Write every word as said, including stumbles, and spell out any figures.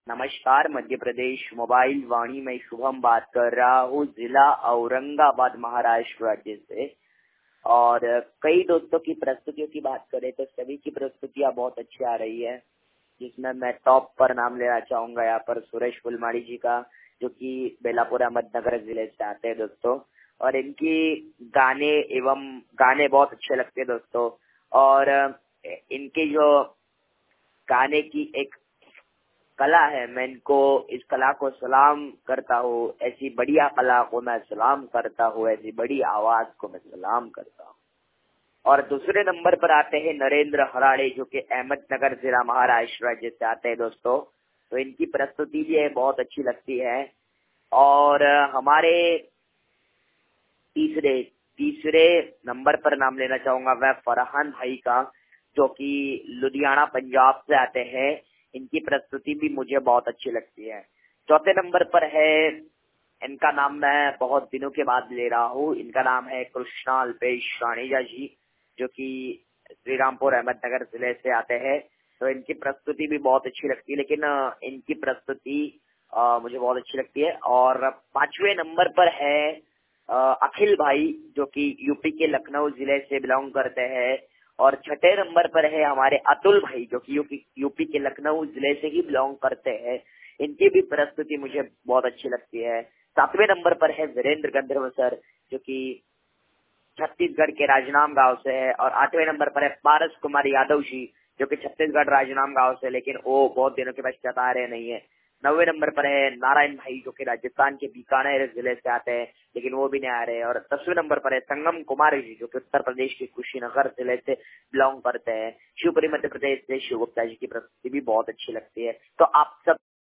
नमस्कार, मध्य प्रदेश मोबाइल वाणी में शुभम बात कर रहा हूँ, जिला औरंगाबाद महाराष्ट्र राज्य से। और कई दोस्तों की प्रस्तुतियों की बात करें तो सभी की प्रस्तुतियाँ बहुत अच्छी आ रही है, जिसमें मैं टॉप पर नाम लेना चाहूंगा यहाँ पर सुरेश फुलमाड़ी जी का, जो कि बेलापुर अहमदनगर जिले से आते हैं दोस्तों। और इनकी गाने एवं गाने बहुत अच्छे लगते हैं दोस्तों। और इनके जो गाने की एक कला है, मैं इनको इस कला को सलाम करता हूँ। ऐसी बढ़िया कला को मैं सलाम करता हूँ, ऐसी बड़ी आवाज को मैं सलाम करता हूँ। और दूसरे नंबर पर आते हैं नरेंद्र हराड़े, जो कि अहमदनगर जिला महाराष्ट्र राज्य से आते हैं दोस्तों। तो इनकी प्रस्तुति भी बहुत अच्छी लगती है। और हमारे तीसरे तीसरे नंबर पर नाम लेना चाहूंगा वह फरहान भाई का, जो कि लुधियाना पंजाब से आते हैं। इनकी प्रस्तुति भी मुझे बहुत अच्छी लगती है। चौथे नंबर पर है, इनका नाम मैं बहुत दिनों के बाद ले रहा हूँ, इनका नाम है कृष्णा अल्पेश राणीजा जी, जो कि श्रीरामपुर अहमदनगर जिले से आते हैं। तो इनकी प्रस्तुति भी बहुत अच्छी लगती है, लेकिन इनकी प्रस्तुति मुझे बहुत अच्छी लगती है। और पांचवें नंबर पर है अखिल भाई, जो कि यूपी के लखनऊ जिले से बिलोंग करते हैं। और छठे नंबर पर है हमारे अतुल भाई, जो कि यूपी यूपी के लखनऊ जिले से ही बिलोंग करते हैं। इनकी भी प्रस्तुति मुझे बहुत अच्छी लगती है। सातवें नंबर पर है वीरेंद्र गंधर्व सर, जो कि छत्तीसगढ़ के राजनाम गांव से है। और आठवें नंबर पर है पारस कुमार यादव जी, जो कि छत्तीसगढ़ राजनाम गांव से, लेकिन वो बहुत दिनों के पश्चात आ रहे नहीं है। नौवे नंबर पर है नारायण भाई, जो कि राजस्थान के बीकानेर जिले से आते हैं, लेकिन वो भी नहीं आ रहे। और दसवें नंबर पर है संगम कुमार जी, जो कि उत्तर प्रदेश के कुशीनगर जिले से बिलोंग करते हैं। शिवपुरी मध्य प्रदेश से शिव गुप्ता जी की प्रस्तुति भी बहुत अच्छी लगती है। तो आप सब